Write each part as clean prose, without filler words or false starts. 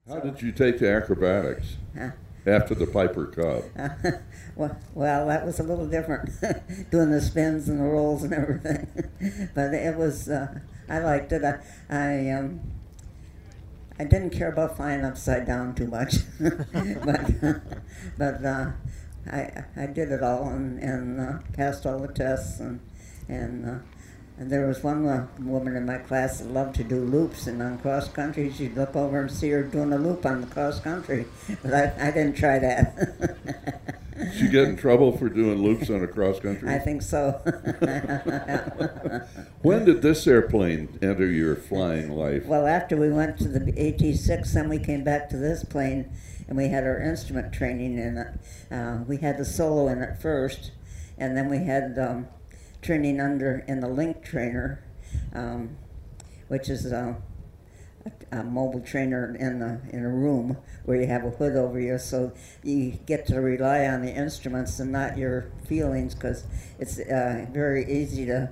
How So, did you take to acrobatics uh, after the Piper Cub? well, that was a little different, doing the spins and the rolls and everything. But it was, I liked it. I didn't care about flying upside down too much, but I did it all and passed all the tests and uh, and there was one woman in my class that loved to do loops, and on cross country she'd look over and see her doing a loop on the cross country, but I didn't try that. Did you get in trouble for doing loops on a cross country? I think so. When did this airplane enter your flying life? Well, after we went to the AT-6, then we came back to this plane, and we had our instrument training in it. We had the solo in it first, and then we had training in the Link trainer, which is a mobile trainer in a room where you have a hood over you, so you get to rely on the instruments and not your feelings, because it's very easy to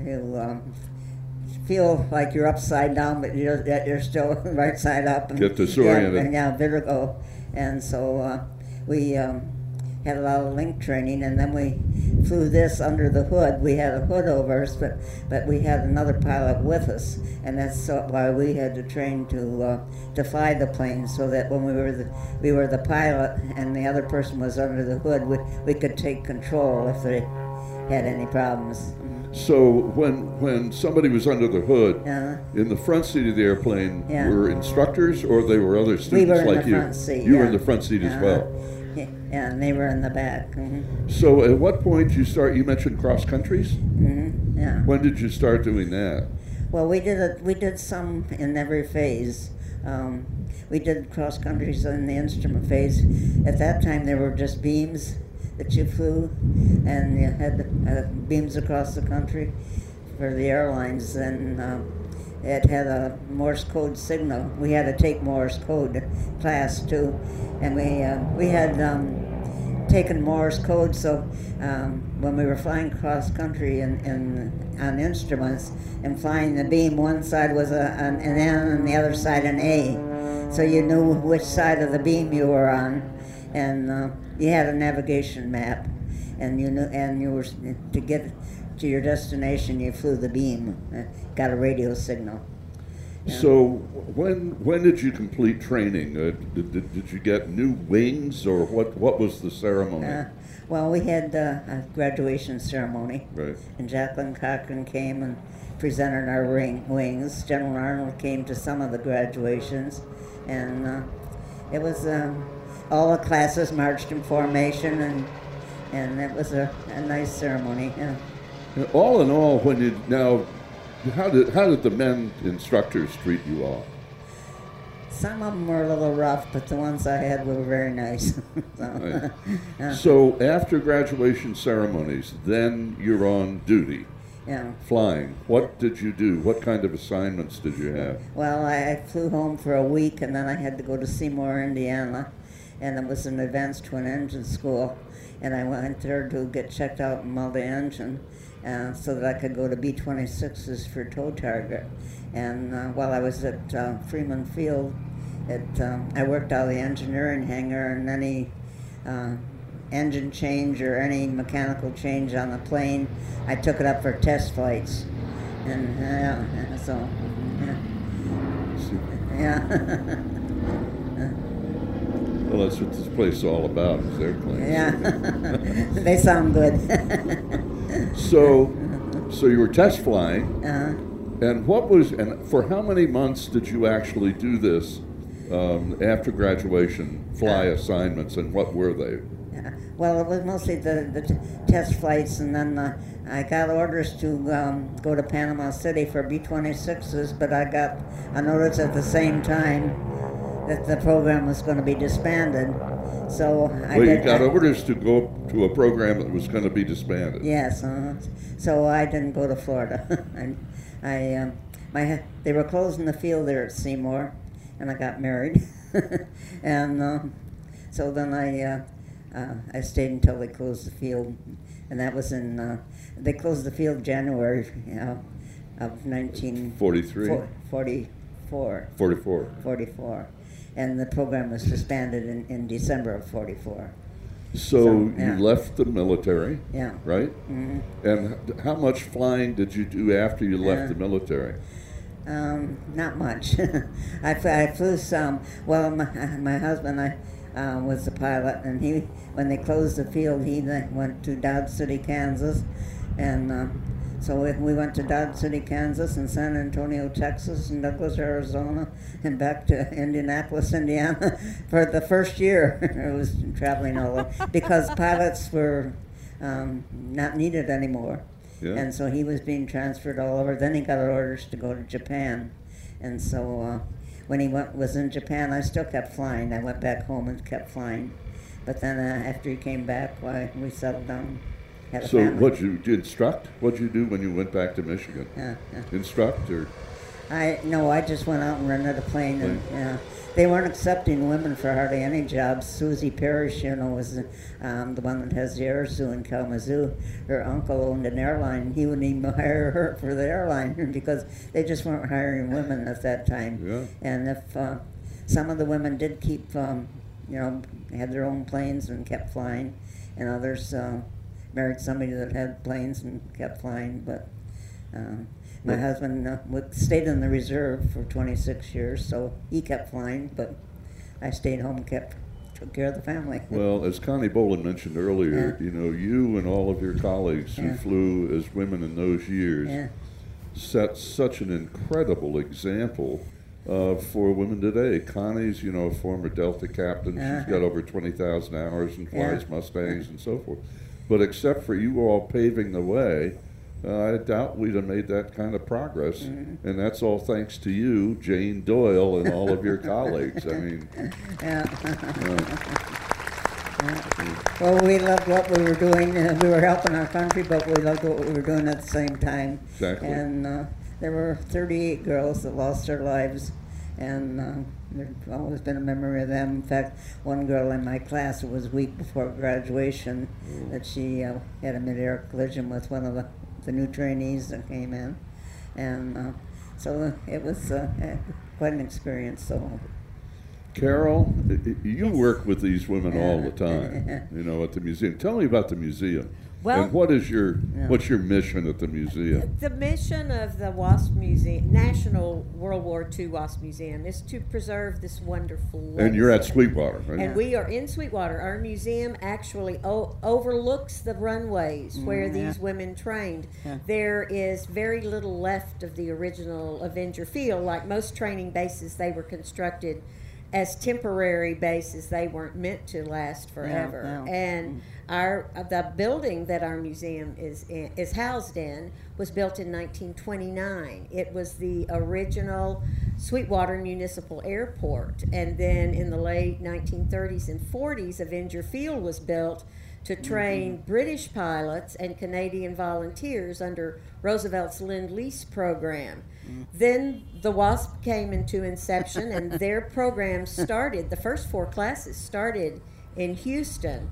feel like you're upside down, but you're still right side up. And, get disoriented. Yeah, vertigo. And so we had a lot of Link training, and then we flew this under the hood. We had a hood over us, but we had another pilot with us, and that's why we had to train to fly the plane, so that when we were the pilot and the other person was under the hood, we could take control if they had any problems. So when somebody was under the hood, in the front seat of the airplane, were instructors, or they were other students we were in like the you? Front seat, You were in the front seat as well. Yeah, and they were in the back. Mm-hmm. So at what point did you start? You mentioned cross countries. Mm-hmm. Yeah. When did you start doing that? Well, we did some in every phase. We did cross countries in the instrument phase. At that time, there were just beams that you flew, and you had beams across the country for the airlines. And it had a Morse code signal. We had to take Morse code class too, and we had taken Morse code. So when we were flying cross country on instruments and flying the beam, one side was an N and the other side an A, so you knew which side of the beam you were on, and you had a navigation map, and you were to get to your destination. You flew the beam, got a radio signal. Yeah. So when did you complete training? Did you get new wings, or what was the ceremony? Well, we had a graduation ceremony, Right. and Jacqueline Cochran came and presented our wings. General Arnold came to some of the graduations, and it was all the classes marched in formation, and it was a nice ceremony. Yeah. All in all, how did the men instructors treat you all? Some of them were a little rough, but the ones I had were very nice. So, Right. So after graduation ceremonies, then you're on duty, yeah. flying. What did you do? What kind of assignments did you have? Well, I flew home for a week, and then I had to go to Seymour, Indiana, and it was an advanced twin engine school, and I went there to get checked out in multi-engine, so that I could go to B-26s for tow target. And while I was at Freeman Field, I worked out of the engineering hangar, and any engine change or any mechanical change on the plane, I took it up for test flights. And so, yeah. Well, that's what this place is all about, is airplanes. Yeah, they sound good. So you were test flying, Uh-huh. and for how many months did you actually do this after graduation, fly assignments, and what were they? Well, it was mostly the test flights, and then I got orders to go to Panama City for B-26s, but I got a notice at the same time that the program was going to be disbanded. So You got orders to go to a program that was going to be disbanded. Yes, so I didn't go to Florida. They were closing the field there at Seymour, and I got married, and so then I stayed until they closed the field, and that was they closed the field January of 1943. 43? 44. 44. 44. and the program was disbanded in December of 44. So yeah. you left the military, Yeah. right? Mm-hmm. And how much flying did you do after you left the military? Not much. I flew some. Well, my husband was the pilot, and when they closed the field, he then went to Dodge City, Kansas, and so we went to Dodge City, Kansas, and San Antonio, Texas, and Douglas, Arizona, and back to Indianapolis, Indiana for the first year. It was traveling all over because pilots were not needed anymore. Yeah. And so he was being transferred all over. Then he got orders to go to Japan. And so when he was in Japan, I still kept flying. I went back home and kept flying. But then after he came back, we settled down, had a So family. what did you instruct? What did you do when you went back to Michigan? Yeah. Instruct or? I just went out and rented a plane. And, they weren't accepting women for hardly any jobs. Susie Parrish, was the one that has the air zoo in Kalamazoo. Her uncle owned an airline. He wouldn't even hire her for the airline because they just weren't hiring women at that time. Yeah. And if some of the women did keep, had their own planes and kept flying, and others married somebody that had planes and kept flying, but my husband stayed in the reserve for 26 years, so he kept flying, but I stayed home and took care of the family. Well, as Connie Boland mentioned earlier, you and all of your colleagues who flew as women in those years set such an incredible example for women today. Connie's, a former Delta captain. She's got over 20,000 hours and flies Mustangs and so forth. But except for you all paving the way, I doubt we'd have made that kind of progress, and that's all thanks to you, Jane Doyle, and all of your colleagues. I mean, Well, we loved what we were doing. We were helping our country, but we loved what we were doing at the same time. Exactly. And there were 38 girls that lost their lives, and there's always been a memory of them. In fact, one girl in my class, it was a week before graduation, that she had a mid-air collision with one of the new trainees that came in, and so it was quite an experience. So, Carol, you work with these women all the time, at the museum. Tell me about the museum. Well, and what's your mission at the museum? The mission of the WASP Museum, National World War II WASP Museum, is to preserve this wonderful legacy. And you're at Sweetwater, right? And we are in Sweetwater. Our museum actually overlooks the runways where these women trained. Yeah. There is very little left of the original Avenger Field. Like most training bases, they were constructed as temporary bases. They weren't meant to last forever. And the building that our museum is housed in was built in 1929. It was the original Sweetwater Municipal Airport, and then in the late 1930s and 40s, Avenger Field was built to train British pilots and Canadian volunteers under Roosevelt's Lend-Lease program. Then the WASP came into inception, and their program started, the first 4 classes started in Houston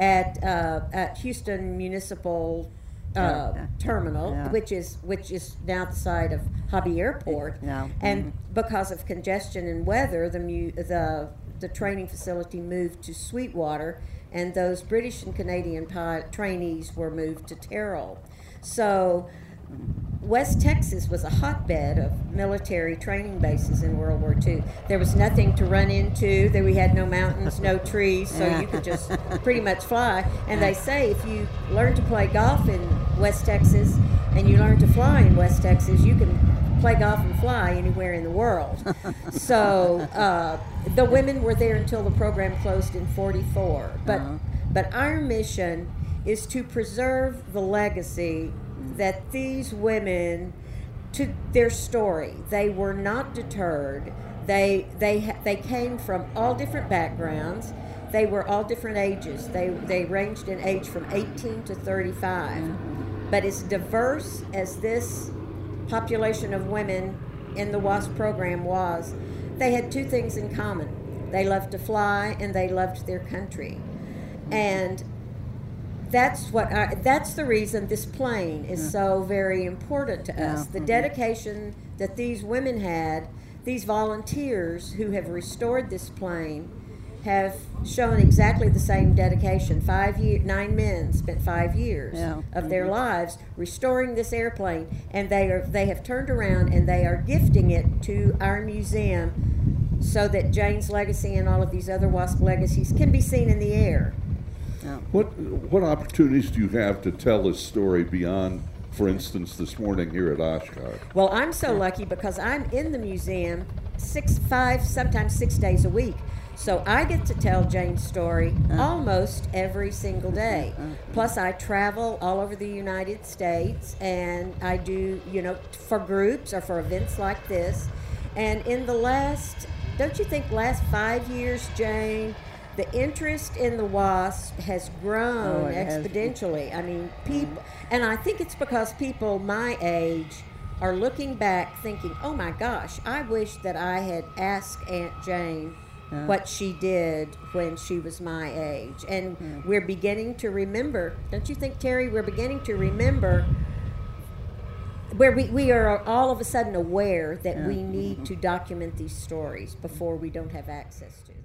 at Houston Municipal Terminal, which is now the site of Hobby Airport. And because of congestion and weather, the training facility moved to Sweetwater, and those British and Canadian trainees were moved to Terrell. So West Texas was a hotbed of military training bases in World War II. There was nothing to run into. We had no mountains, no trees, so you could just pretty much fly. And they say if you learn to play golf in West Texas and you learn to fly in West Texas, you can play golf and fly anywhere in the world. So the women were there until the program closed in 44. But our mission is to preserve the legacy that these women, to their story, they were not deterred. They came from all different backgrounds. They were all different ages. They ranged in age from 18 to 35. But as diverse as this population of women in the WASP program was, they had 2 things in common. They loved to fly and they loved their country. And that's the reason this plane is so very important to us. The dedication that these women had, these volunteers who have restored this plane have shown exactly the same dedication. 9 men spent 5 years of their lives restoring this airplane, and they have turned around and they are gifting it to our museum so that Jane's legacy and all of these other WASP legacies can be seen in the air. What opportunities do you have to tell this story beyond, for instance, this morning here at Oshkosh? Well, I'm so lucky because I'm in the museum 5, sometimes 6 days a week. So I get to tell Jane's story almost every single day. Plus, I travel all over the United States, and I do, for groups or for events like this. And in the last 5 years, Jane, the interest in the WASP has grown exponentially. I mean, people, and I think it's because people my age are looking back thinking, oh my gosh, I wish that I had asked Aunt Jane what she did when she was my age. And we're beginning to remember, don't you think, Terry, we're beginning to remember where we are all of a sudden aware that we need to document these stories before we don't have access to them.